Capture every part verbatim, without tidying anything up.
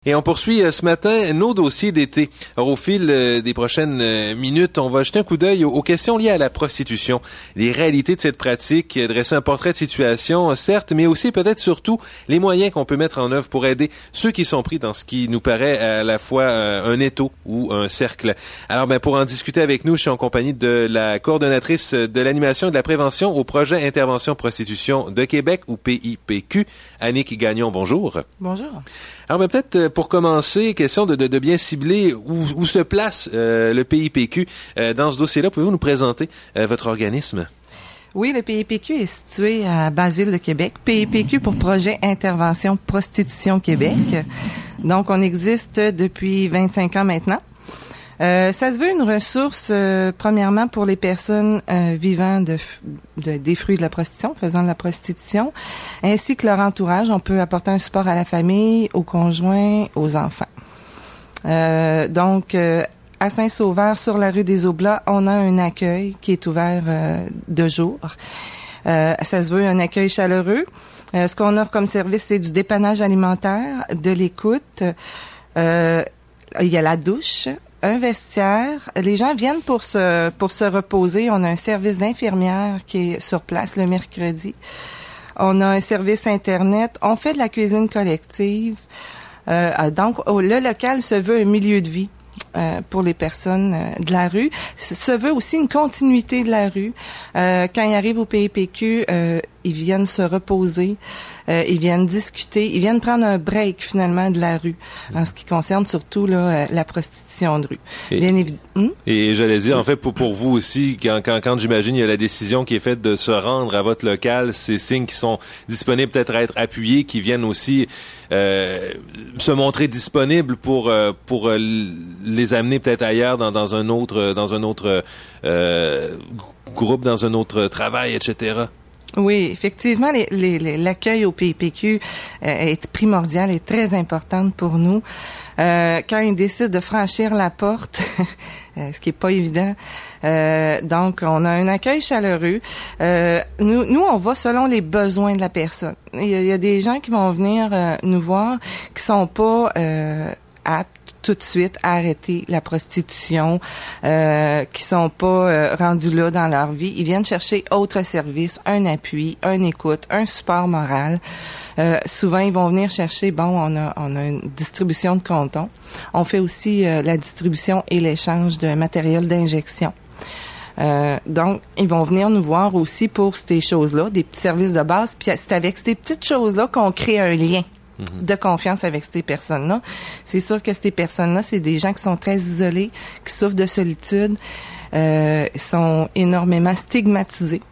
Et on poursuit euh, ce matin nos dossiers d'été. Alors, au fil euh, des prochaines euh, minutes, on va jeter un coup d'œil aux, aux questions liées à la prostitution, les réalités de cette pratique, euh, dresser un portrait de situation, euh, certes, mais aussi peut-être surtout les moyens qu'on peut mettre en œuvre pour aider ceux qui sont pris dans ce qui nous paraît à la fois euh, un étau ou un cercle. Alors, ben, pour en discuter avec nous, je suis en compagnie de la coordonnatrice de l'animation et de la prévention au projet Intervention Prostitution de Québec, ou P I P Q, Annick Gagnon. Bonjour. Bonjour. Alors, ben, peut-être pour commencer, question de, de, de bien cibler où, où se place euh, le P I P Q euh, dans ce dossier-là. Pouvez-vous nous présenter euh, votre organisme? Oui, le P I P Q est situé à Basseville de Québec. P I P Q pour Projet Intervention Prostitution Québec. Donc, on existe depuis vingt-cinq ans maintenant. Euh, ça se veut une ressource, euh, premièrement, pour les personnes euh, vivant de, de, des fruits de la prostitution, faisant de la prostitution, ainsi que leur entourage. On peut apporter un support à la famille, aux conjoints, aux enfants. Euh, donc, euh, à Saint-Sauveur, sur la rue des Oblats, on a un accueil qui est ouvert euh, de jour. Euh, ça se veut un accueil chaleureux. Euh, ce qu'on offre comme service, c'est du dépannage alimentaire, de l'écoute. Euh, il y a la douche, un vestiaire. Les gens viennent pour se pour se reposer. On a un service d'infirmière qui est sur place le mercredi. On a un service Internet. On fait de la cuisine collective. Euh, donc, le local se veut un milieu de vie euh, pour les personnes euh, de la rue. Se veut aussi une continuité de la rue. Euh, quand ils arrivent au P I P Q, euh, ils viennent se reposer. Euh, ils viennent discuter, ils viennent prendre un break finalement de la rue, en ce qui concerne surtout là euh, la prostitution de rue. Et, Bien évidemment. Hum? Et j'allais dire, en fait, pour, pour vous aussi, quand, quand, quand j'imagine il y a la décision qui est faite de se rendre à votre local, ces signes qui sont disponibles peut-être à être appuyés, qui viennent aussi euh, se montrer disponibles pour euh, pour euh, les amener peut-être ailleurs dans, dans un autre dans un autre euh, groupe, dans un autre travail, et cetera. Oui, effectivement, les, les, les, l'accueil au P I P Q euh, est primordial et très importante pour nous. Euh, quand ils décident de franchir la porte, ce qui est pas évident, euh, donc on a un accueil chaleureux. Euh, nous, nous, on va selon les besoins de la personne. Il y a, il y a des gens qui vont venir euh, nous voir qui sont pas euh, aptes tout de suite à arrêter la prostitution, euh, qui sont pas euh, rendus là dans leur vie. Ils viennent chercher autre service, un appui, un écoute, un support moral. Euh, souvent, ils vont venir chercher, bon, on a, on a une distribution de condons. On fait aussi euh, la distribution et l'échange de matériel d'injection. Euh, donc, ils vont venir nous voir aussi pour ces choses-là, des petits services de base. Puis c'est avec ces petites choses-là qu'on crée un lien de confiance avec ces personnes-là. C'est sûr que ces personnes-là, c'est des gens qui sont très isolés, qui souffrent de solitude, euh, sont énormément stigmatisés.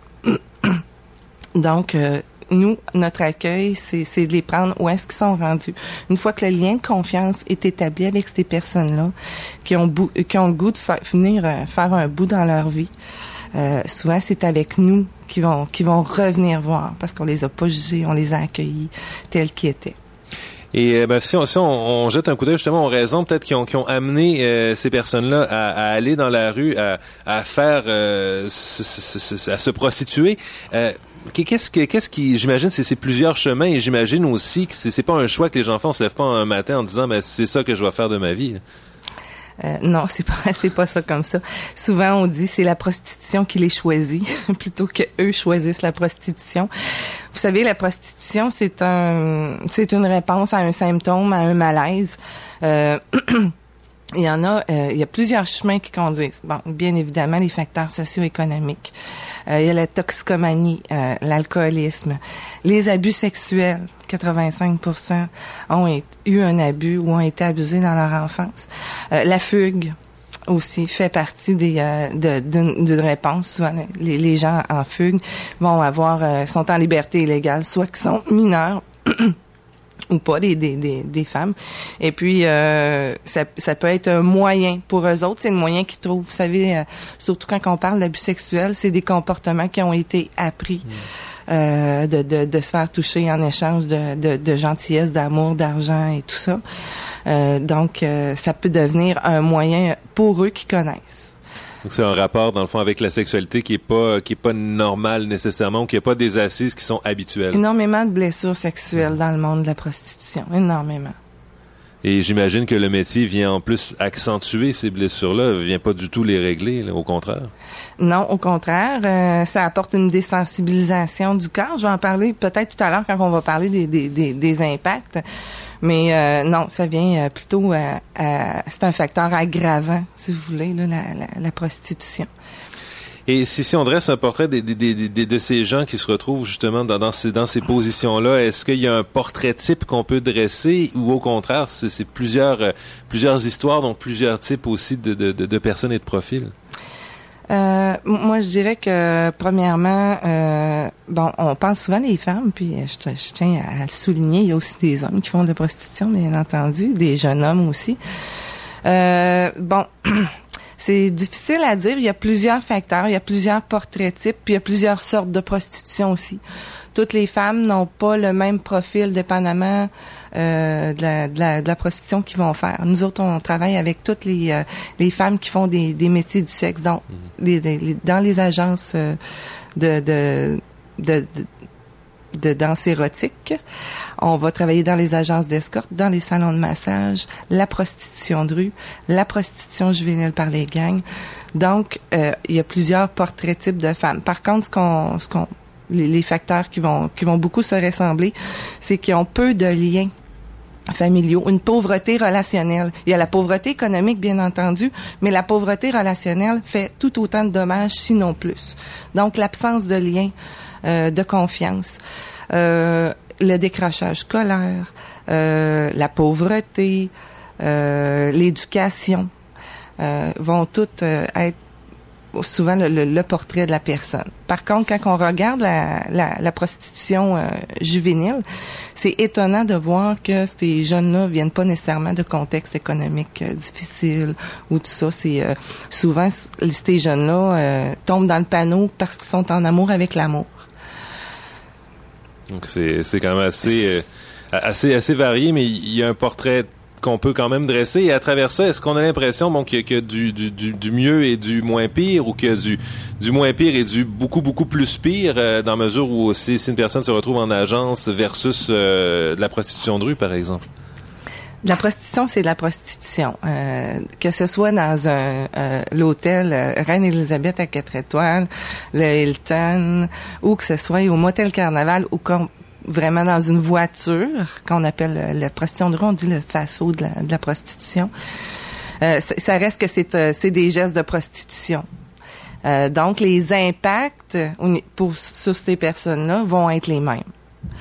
Donc, euh, nous, notre accueil, c'est, c'est de les prendre où est-ce qu'ils sont rendus. Une fois que le lien de confiance est établi avec ces personnes-là, qui ont, bou- qui ont le goût de fa- venir euh, faire un bout dans leur vie, euh, souvent c'est avec nous qu'ils vont, qu'ils vont revenir voir, parce qu'on les a pas jugés, on les a accueillis tels qu'ils étaient. Et ben, si, on, si on, on jette un coup d'œil justement aux raisons peut-être qui ont, qui ont amené euh, ces personnes-là à, à aller dans la rue, à, à faire, euh, c- c- c- à se prostituer, euh, qu'est-ce que, qu'est-ce qui, j'imagine, c'est, c'est plusieurs chemins, et j'imagine aussi que c'est, c'est pas un choix que les gens font. On se lève pas un matin en disant, ben, c'est ça que je vais faire de ma vie, là. Euh, non, c'est pas c'est pas ça comme ça. Souvent on dit c'est la prostitution qui les choisit plutôt que eux choisissent la prostitution. Vous savez, la prostitution, c'est un c'est une réponse à un symptôme, à un malaise. Euh, il y en a euh, il y a plusieurs chemins qui conduisent. Bon, bien évidemment les facteurs socio-économiques. Euh, il y a la toxicomanie, euh, l'alcoolisme, les abus sexuels. quatre-vingt-cinq pour cent ont été, eu un abus ou ont été abusés dans leur enfance. Euh, la fugue aussi fait partie des euh, de, d'une, d'une réponse. Souvent, les, les gens en fugue vont avoir euh, sont en liberté illégale, soit qu'ils sont mineurs ou pas, des, des, des, des femmes. Et puis, euh, ça, ça peut être un moyen pour eux autres. C'est le moyen qu'ils trouvent. Vous savez, euh, surtout quand on parle d'abus sexuels, c'est des comportements qui ont été appris. Mmh. Euh, de, de, de se faire toucher en échange de, de, de gentillesse, d'amour, d'argent et tout ça. Euh, donc, euh, ça peut devenir un moyen pour eux qui connaissent. Donc c'est un rapport dans le fond avec la sexualité qui est pas qui est pas normal nécessairement, ou qui a pas des assises qui sont habituelles. Énormément de blessures sexuelles dans le monde de la prostitution, énormément. Et j'imagine que le métier vient en plus accentuer ces blessures-là, vient pas du tout les régler, là, au contraire. Non, au contraire, euh, ça apporte une désensibilisation du corps. Je vais en parler peut-être tout à l'heure quand on va parler des, des, des, des impacts. Mais euh, non, ça vient euh, plutôt à, à... C'est un facteur aggravant, si vous voulez, là, la, la, la prostitution. Et si, si on dresse un portrait des, des, des, des, de ces gens qui se retrouvent justement dans, dans ces, dans ces positions-là, est-ce qu'il y a un portrait type qu'on peut dresser ou au contraire, c'est, c'est plusieurs, euh, plusieurs histoires, donc plusieurs types aussi de, de, de, de personnes et de profils? Euh, moi, je dirais que, premièrement, euh, bon, on parle souvent des femmes, puis je, je tiens à le souligner, il y a aussi des hommes qui font de la prostitution, bien entendu, des jeunes hommes aussi. Euh, bon... C'est difficile à dire. Il y a plusieurs facteurs, il y a plusieurs portraits types, puis il y a plusieurs sortes de prostitution aussi. Toutes les femmes n'ont pas le même profil dépendamment euh, de, la, de, la, de la prostitution qu'ils vont faire. Nous autres, on travaille avec toutes les, euh, les femmes qui font des, des métiers du sexe, donc mmh. les, les, dans les agences euh, de, de, de, de de danse érotique. On va travailler dans les agences d'escorte, dans les salons de massage, la prostitution de rue, la prostitution juvénile par les gangs. Donc, euh, il y a plusieurs portraits types de femmes. Par contre, ce qu'on, ce qu'on, les, les facteurs qui vont, qui vont beaucoup se ressembler, c'est qu'ils ont peu de liens familiaux, une pauvreté relationnelle. Il y a la pauvreté économique, bien entendu, mais la pauvreté relationnelle fait tout autant de dommages, sinon plus. Donc, l'absence de liens, euh, de confiance, euh, le décrochage scolaire, euh, la pauvreté, euh, l'éducation, euh, vont toutes euh, être souvent le, le, le portrait de la personne. Par contre, quand on regarde la, la, la prostitution euh, juvénile, c'est étonnant de voir que ces jeunes-là viennent pas nécessairement de contexte économique euh, difficile ou tout ça. C'est euh, souvent ces jeunes-là euh, tombent dans le panneau parce qu'ils sont en amour avec l'amour. Donc c'est c'est quand même assez euh, assez assez varié, mais il y a un portrait qu'on peut quand même dresser. Et à travers ça, est-ce qu'on a l'impression bon, qu'il y a, qu'il y a du, du, du, du mieux et du moins pire, ou qu'il y a du, du moins pire et du beaucoup, beaucoup plus pire, euh, dans la mesure où si, si une personne se retrouve en agence versus euh, de la prostitution de rue, par exemple? La prostitution, c'est de la prostitution. Euh, que ce soit dans un euh, l'hôtel euh, Reine-Élisabeth à quatre étoiles, le Hilton, ou que ce soit au Motel Carnaval, ou comme vraiment dans une voiture, qu'on appelle euh, la prostitution de rue, on dit le fast-food de la, de la prostitution. Euh, ça reste que c'est, euh, c'est des gestes de prostitution. Euh, donc, les impacts pour, sur ces personnes-là vont être les mêmes.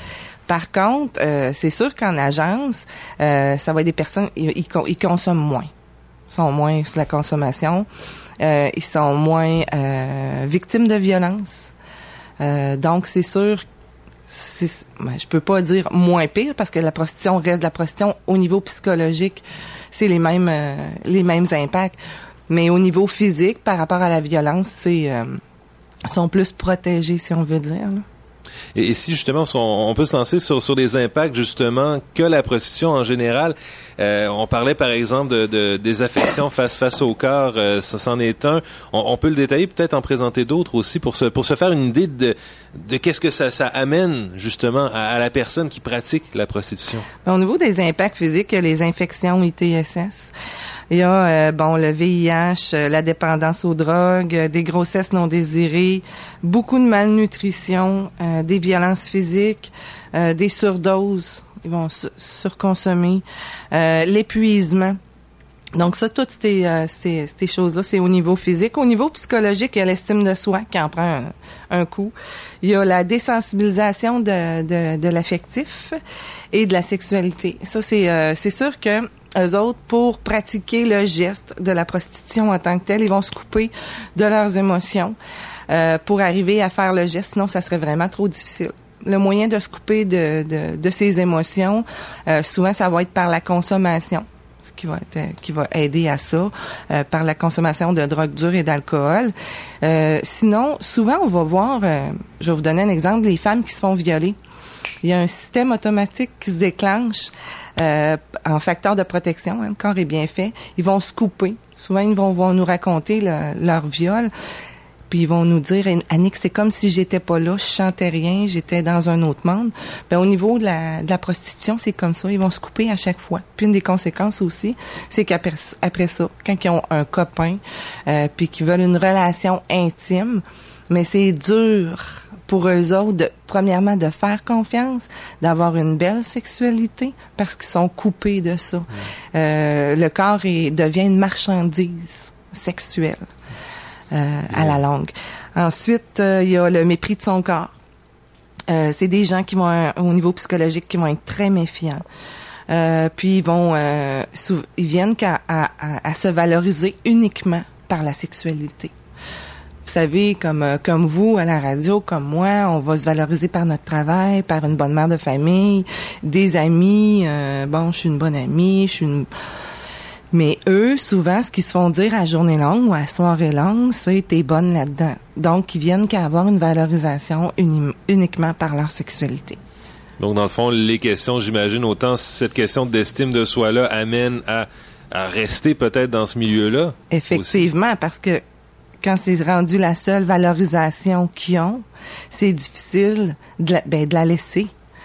Par contre, euh, c'est sûr qu'en agence, euh, ça va être des personnes, ils, ils, ils consomment moins. Ils sont moins sur la consommation. Euh, ils sont moins euh, victimes de violence. Euh, donc, c'est sûr, c'est, ben, je peux pas dire moins pire parce que la prostitution reste de la prostitution. Au niveau psychologique, c'est les mêmes, euh, les mêmes impacts. Mais au niveau physique, par rapport à la violence, c'est, euh, ils sont plus protégés, si on veut dire, là. Et, et si justement on, on peut se lancer sur sur des impacts justement que la prostitution en général, euh, on parlait par exemple de, de des affections face face au corps, euh, ça c'en est un. On, on peut le détailler, peut-être en présenter d'autres aussi pour se pour se faire une idée de de qu'est-ce que ça ça amène justement à, à la personne qui pratique la prostitution. Au niveau des impacts physiques, il y a les infections I T S S. Il y a euh, bon le V I H, euh, la dépendance aux drogues, euh, des grossesses non désirées, beaucoup de malnutrition, euh, des violences physiques, euh, des surdoses, ils vont su- surconsommer, euh, l'épuisement. Donc ça, toutes ces, euh, ces, ces choses-là, c'est au niveau physique. Au niveau psychologique, il y a l'estime de soi qui en prend un, un coup. Il y a la désensibilisation de, de, de l'affectif et de la sexualité. Ça, c'est, euh, c'est sûr que eux autres, pour pratiquer le geste de la prostitution en tant que tel, ils vont se couper de leurs émotions euh, pour arriver à faire le geste. Sinon, ça serait vraiment trop difficile. Le moyen de se couper de, de, de ses émotions, euh, souvent, ça va être par la consommation, ce qui va être, qui va aider à ça, euh, par la consommation de drogue dure et d'alcool. Euh, sinon, souvent, on va voir, euh, je vais vous donner un exemple, les femmes qui se font violer. Il y a un système automatique qui se déclenche euh, en facteur de protection. Hein, le corps est bien fait. Ils vont se couper. Souvent, ils vont, vont nous raconter le, leur viol. puis ils vont nous dire, Annick, c'est comme si j'étais pas là, je chantais rien, j'étais dans un autre monde. Ben, au niveau de la, de la prostitution, c'est comme ça, ils vont se couper à chaque fois. Puis une des conséquences aussi, c'est qu'après après ça, quand ils ont un copain, euh, puis qu'ils veulent une relation intime, mais c'est dur pour eux autres, de, premièrement, de faire confiance, d'avoir une belle sexualité, parce qu'ils sont coupés de ça. Mmh. Euh, le corps est, devient une marchandise sexuelle. Euh, à la longue. Ensuite, euh, il y a le mépris de son corps. Euh, c'est des gens qui vont, euh, au niveau psychologique, qui vont être très méfiants. Euh, puis ils vont, euh, sou- ils viennent qu'à à, à, à se valoriser uniquement par la sexualité. Vous savez, comme euh, comme vous à la radio, comme moi, on va se valoriser par notre travail, par une bonne mère de famille, des amis. Euh, bon, je suis une bonne amie, je suis une Mais eux, souvent, ce qu'ils se font dire à journée longue ou à soirée longue, c'est « t'es bonne là-dedans ». Donc, ils viennent qu'à avoir une valorisation uni- uniquement par leur sexualité. Donc, dans le fond, les questions, j'imagine, autant cette question d'estime de soi-là amène à, à rester peut-être dans ce milieu-là. Effectivement, aussi. Parce que quand c'est rendu la seule valorisation qu'ils ont, c'est difficile de la, ben, de la laisser.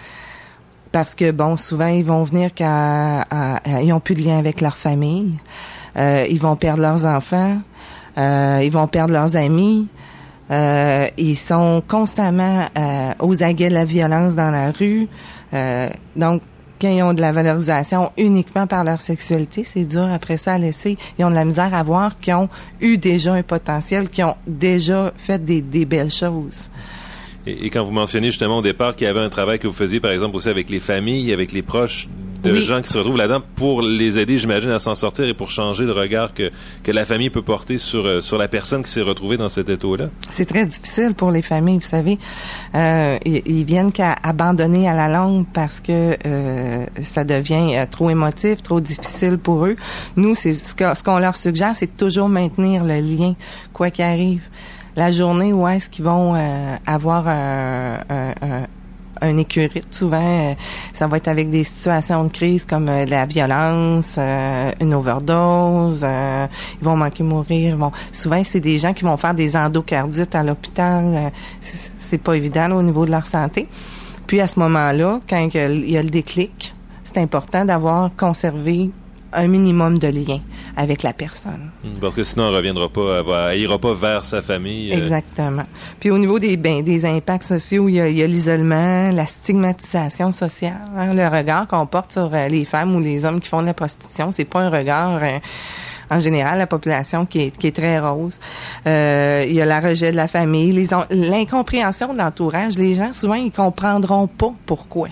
Parce que, bon, souvent, ils vont venir quand à, à, ils ont plus de lien avec leur famille. Euh, ils vont perdre leurs enfants. Euh, ils vont perdre leurs amis. Euh, ils sont constamment euh, aux aguets de la violence dans la rue. Euh, donc, quand ils ont de la valorisation uniquement par leur sexualité, c'est dur après ça à laisser. Ils ont de la misère à voir qu'ils ont eu déjà un potentiel, qu'ils ont déjà fait des, des belles choses. Et, et quand vous mentionnez justement au départ qu'il y avait un travail que vous faisiez, par exemple, aussi avec les familles, avec les proches de oui. gens qui se retrouvent là-dedans, pour les aider, j'imagine, à s'en sortir et pour changer le regard que, que la famille peut porter sur, sur la personne qui s'est retrouvée dans cet état-là. C'est très difficile pour les familles, vous savez. Euh, ils, ils viennent qu'à abandonner à la longue parce que euh, ça devient euh, trop émotif, trop difficile pour eux. Nous, c'est ce, que, ce qu'on leur suggère, c'est de toujours maintenir le lien, quoi qu'il arrive. La journée où est-ce qu'ils vont euh, avoir un, un, un, un écurite, souvent, euh, ça va être avec des situations de crise comme euh, la violence, euh, une overdose, euh, ils vont manquer mourir. Ils vont, souvent, c'est des gens qui vont faire des endocardites à l'hôpital. Euh, c'est, c'est pas évident là, au niveau de leur santé. Puis à ce moment-là, quand il y a le déclic, c'est important d'avoir conservé un minimum de lien avec la personne. Parce que sinon, elle reviendra pas, elle, va, elle ira pas vers sa famille. Euh... Exactement. Puis au niveau des ben, des impacts sociaux, il y a, il y a l'isolement, la stigmatisation sociale, hein, le regard qu'on porte sur euh, les femmes ou les hommes qui font de la prostitution, c'est pas un regard euh, en général, la population qui est, qui est très rose. Euh, il y a la rejet de la famille, les on, l'incompréhension de l'entourage. Les gens, souvent, ils comprendront pas pourquoi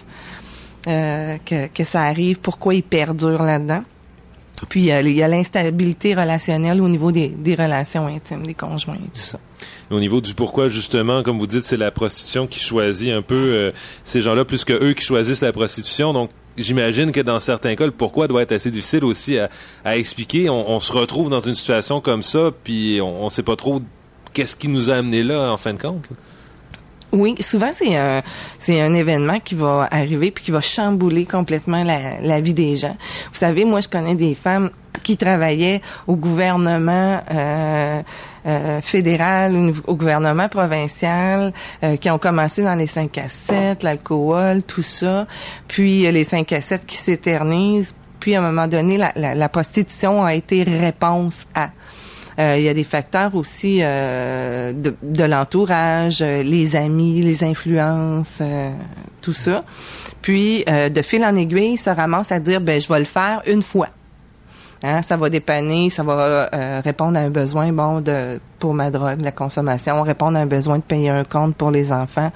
euh, que, que ça arrive, pourquoi ils perdurent là-dedans. Puis, il y a l'instabilité relationnelle au niveau des, des relations intimes, des conjoints et tout ça. Au niveau du pourquoi, justement, comme vous dites, c'est la prostitution qui choisit un peu euh, ces gens-là plus que eux qui choisissent la prostitution. Donc, j'imagine que dans certains cas, le pourquoi doit être assez difficile aussi à, à expliquer. On, on se retrouve dans une situation comme ça, puis on ne sait pas trop qu'est-ce qui nous a amené là, en fin de compte, là. Oui, souvent c'est un c'est un événement qui va arriver puis qui va chambouler complètement la, la vie des gens. Vous savez, moi je connais des femmes qui travaillaient au gouvernement euh, euh, fédéral, au gouvernement provincial, euh, qui ont commencé dans les cinq à sept, l'alcool, tout ça, puis les cinq à sept qui s'éternisent, puis à un moment donné la, la, la prostitution a été réponse à. Euh, il y a des facteurs aussi euh, de, de l'entourage, euh, les amis, les influences, euh, tout ça. Puis, euh, de fil en aiguille, se ramasse à dire, ben je vais le faire une fois. Hein, ça va dépanner, ça va euh, répondre à un besoin, bon, de pour ma drogue, la consommation, répondre à un besoin de payer un compte pour les enfants.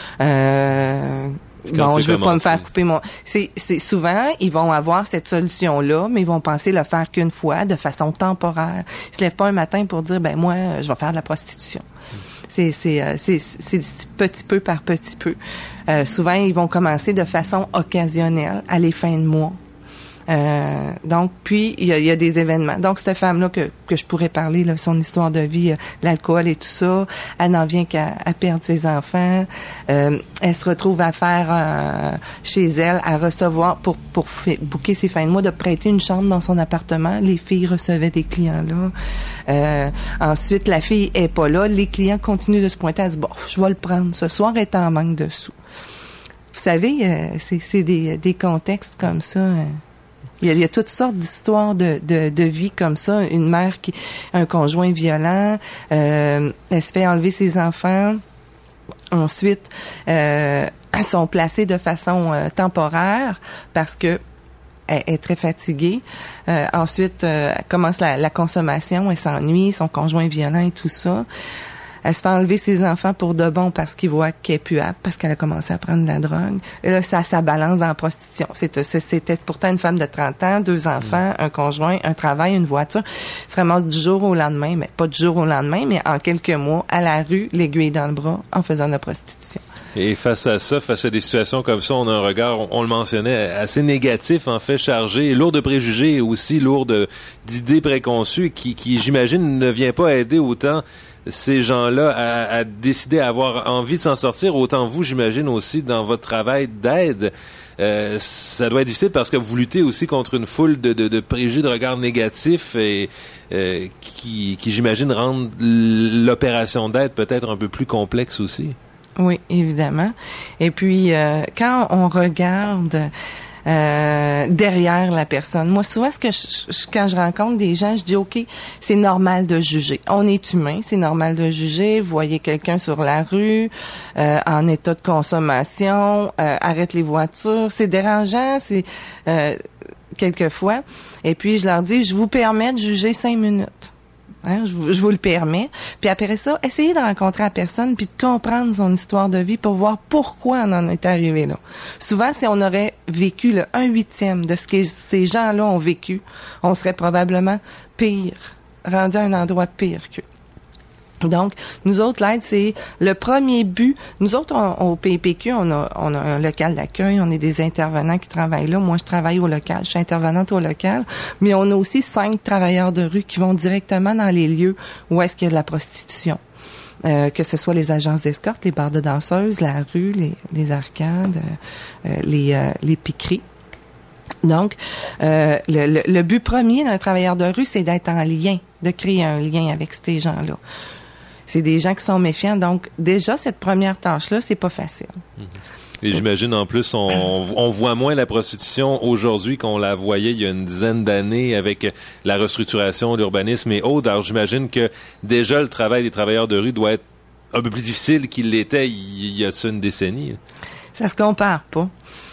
Euh, Bon, je veux pas me faire couper mon... C'est, c'est souvent, ils vont avoir cette solution-là, mais ils vont penser le faire qu'une fois, de façon temporaire. Ils se lèvent pas un matin pour dire, ben moi, je vais faire de la prostitution. Mmh. C'est, c'est, c'est, c'est, c'est petit peu par petit peu. Euh, souvent, ils vont commencer de façon occasionnelle, à les fins de mois. Euh, donc, puis, il y a, il y a des événements. Donc, cette femme-là que, que je pourrais parler, là, son histoire de vie, euh, l'alcool et tout ça, elle n'en vient qu'à à perdre ses enfants. Euh, elle se retrouve à faire euh, chez elle, à recevoir, pour pour f- booker ses fins de mois, de prêter une chambre dans son appartement. Les filles recevaient des clients là. Euh, ensuite, la fille est pas là. Les clients continuent de se pointer. Elle dit, bon, je vais le prendre. Ce soir, elle est en manque de sous. Vous savez, euh, c'est, c'est des, des contextes comme ça. Euh, Il y, a, il y a toutes sortes d'histoires de, de, de vie comme ça. Une mère qui a un conjoint violent, euh, elle se fait enlever ses enfants. Ensuite, euh, elles sont placées de façon euh, temporaire parce que elle est très fatiguée. Euh, ensuite, euh, elle commence la, la consommation, elle s'ennuie, son conjoint violent et tout ça. Elle se fait enlever ses enfants pour de bon parce qu'il voit qu'elle est plus apte, parce qu'elle a commencé à prendre de la drogue. Et là, ça, ça balance dans la prostitution. C'était, c'était pourtant une femme de trente ans, deux enfants, mmh. un conjoint, un travail, une voiture. Elle se ramasse du jour au lendemain, mais pas du jour au lendemain, mais en quelques mois, à la rue, l'aiguille dans le bras, en faisant de la prostitution. Et face à ça, face à des situations comme ça, on a un regard, on, on le mentionnait, assez négatif, en fait, chargé, lourd de préjugés et aussi lourd de, d'idées préconçues qui, qui, j'imagine, ne vient pas aider autant ces gens-là à, à décider à avoir envie de s'en sortir, autant vous, j'imagine, aussi dans votre travail d'aide. Euh, ça doit être difficile parce que vous luttez aussi contre une foule de, de, de préjugés, de regards négatifs et euh, qui, qui, j'imagine, rendent l'opération d'aide peut-être un peu plus complexe aussi. Oui, évidemment. Et puis, euh, quand on regarde euh, derrière la personne, moi, souvent, ce que je, je, quand je rencontre des gens, je dis, OK, c'est normal de juger. On est humain, c'est normal de juger. Vous voyez quelqu'un sur la rue, euh, en état de consommation, euh, arrête les voitures. C'est dérangeant, c'est euh, quelquefois. Et puis, je leur dis, je vous permets de juger cinq minutes. Hein, je, vous, je vous le permets. Puis après ça, essayez de rencontrer la personne puis de comprendre son histoire de vie pour voir pourquoi on en est arrivé là. Souvent, si on aurait vécu le un huitième de ce que ces gens-là ont vécu, on serait probablement pire, rendu à un endroit pire qu'eux. Donc, nous autres, l'aide, c'est le premier but. Nous autres, on, au P P Q, on a, on a un local d'accueil, on est des intervenants qui travaillent là. Moi, je travaille au local, je suis intervenante au local, mais on a aussi cinq travailleurs de rue qui vont directement dans les lieux où est-ce qu'il y a de la prostitution. Euh, que ce soit les agences d'escorte, les bars de danseuses, la rue, les, les arcades, euh, les, euh, les piqueries. Donc, euh, le, le, le but premier d'un travailleur de rue, c'est d'être en lien, de créer un lien avec ces gens-là. C'est des gens qui sont méfiants. Donc, déjà, cette première tâche-là, c'est pas facile. Et j'imagine, en plus, on, on voit moins la prostitution aujourd'hui qu'on la voyait il y a une dizaine d'années avec la restructuration, l'urbanisme et autres. Alors, j'imagine que déjà, le travail des travailleurs de rue doit être un peu plus difficile qu'il l'était il y a ça une décennie. Ça se compare pas.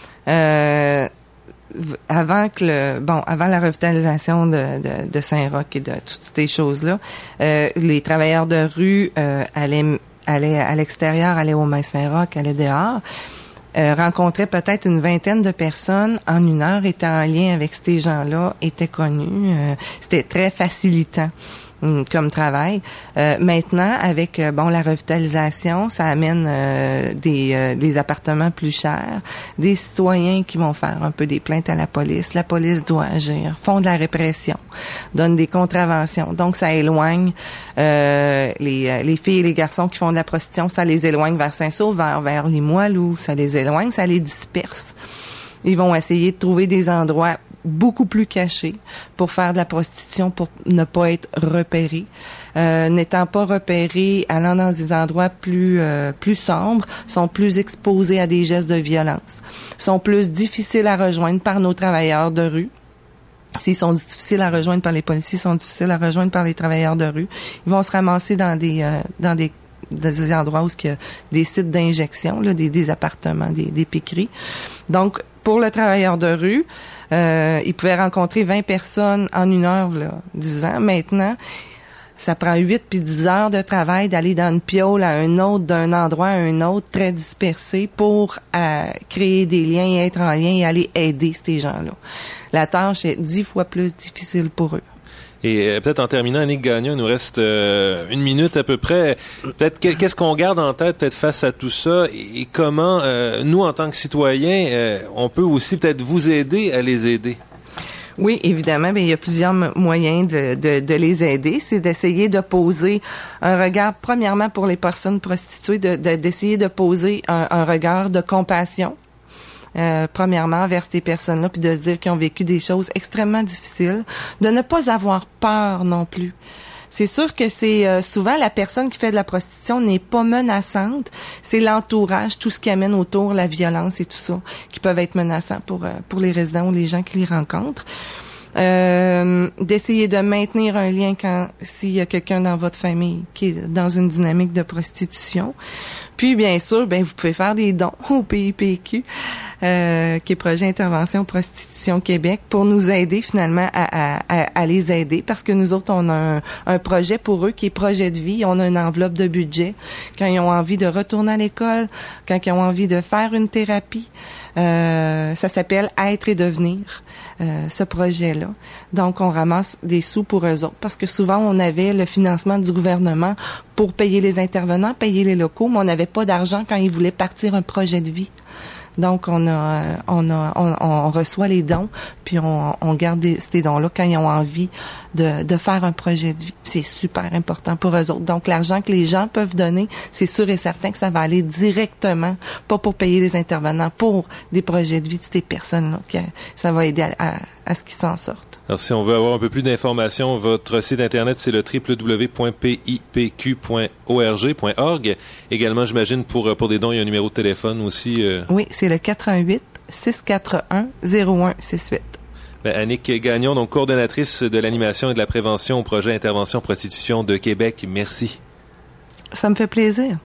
Euh... Avant que le bon, avant la revitalisation de, de, de Saint-Roch et de toutes ces choses-là, euh, les travailleurs de rue euh, allaient, allaient à l'extérieur, allaient au Main Saint-Roch, allaient dehors, euh, rencontraient peut-être une vingtaine de personnes en une heure, étaient en lien avec ces gens-là, étaient connus. Euh, c'était très facilitant comme travail. Euh, maintenant, avec euh, bon la revitalisation, ça amène euh, des, euh, des appartements plus chers, des citoyens qui vont faire un peu des plaintes à la police. La police doit agir, font de la répression, donnent des contraventions. Donc, ça éloigne euh, les, les filles et les garçons qui font de la prostitution, ça les éloigne vers Saint-Sauveur, vers Limoilou, ça les éloigne, ça les disperse. Ils vont essayer de trouver des endroits beaucoup plus cachés pour faire de la prostitution, pour ne pas être repérés. Euh, n'étant pas repérés, allant dans des endroits plus euh, plus sombres, sont plus exposés à des gestes de violence, sont plus difficiles à rejoindre par nos travailleurs de rue. S'ils sont difficiles à rejoindre par les policiers, ils sont difficiles à rejoindre par les travailleurs de rue. Ils vont se ramasser dans des euh, dans des des endroits où il y a des sites d'injection, là, des, des appartements, des, des piqueries. Donc, pour le travailleur de rue, euh, il pouvait rencontrer vingt personnes en une heure, là, dix ans. Maintenant, ça prend huit puis dix heures de travail d'aller dans une piole à un autre, d'un endroit à un autre, très dispersé, pour euh, créer des liens et être en lien et aller aider ces gens-là. La tâche est dix fois plus difficile pour eux. Et euh, peut-être en terminant, Annick Gagnon, il nous reste euh, une minute à peu près. Peut-être qu'est-ce qu'on garde en tête peut-être face à tout ça et, et comment euh, nous, en tant que citoyens, euh, on peut aussi peut-être vous aider à les aider? Oui, évidemment, bien, il y a plusieurs m- moyens de, de, de les aider. C'est d'essayer de poser un regard, premièrement pour les personnes prostituées, de, de, d'essayer de poser un, un regard de compassion. Euh, premièrement, vers ces personnes-là, puis de se dire qu'ils ont vécu des choses extrêmement difficiles, de ne pas avoir peur non plus. C'est sûr que c'est euh, souvent la personne qui fait de la prostitution n'est pas menaçante, c'est l'entourage, tout ce qui amène autour, la violence et tout ça, qui peuvent être menaçants pour euh, pour les résidents ou les gens qui les rencontrent. Euh, d'essayer de maintenir un lien quand s'il y a quelqu'un dans votre famille qui est dans une dynamique de prostitution. Puis bien sûr, ben vous pouvez faire des dons au P I P Q, euh, qui est Projet Intervention Prostitution Québec, pour nous aider finalement à, à, à les aider, parce que nous autres on a un, un projet pour eux qui est projet de vie. On a une enveloppe de budget quand ils ont envie de retourner à l'école, quand ils ont envie de faire une thérapie. Euh, ça s'appelle Être et devenir, euh, ce projet-là. Donc, on ramasse des sous pour eux autres, parce que souvent, on avait le financement du gouvernement pour payer les intervenants, payer les locaux, mais on n'avait pas d'argent quand ils voulaient partir un projet de vie. Donc, on a, on a, on, on reçoit les dons, puis on, on garde des, ces dons-là quand ils ont envie de, de faire un projet de vie. C'est super important pour eux autres. Donc, l'argent que les gens peuvent donner, c'est sûr et certain que ça va aller directement, pas pour payer les intervenants, pour des projets de vie de ces personnes-là, que ça va aider à, à, à ce qu'ils s'en sortent. Alors, si on veut avoir un peu plus d'informations, votre site Internet, c'est le w w w point p i p q point org point org. Également, j'imagine, pour, pour des dons, il y a un numéro de téléphone aussi. Euh... Oui, c'est le quatre un huit, six quatre un, zéro un six huit. Ben, Annick Gagnon, donc coordonnatrice de l'animation et de la prévention au projet Intervention Prostitution de Québec. Merci. Ça me fait plaisir.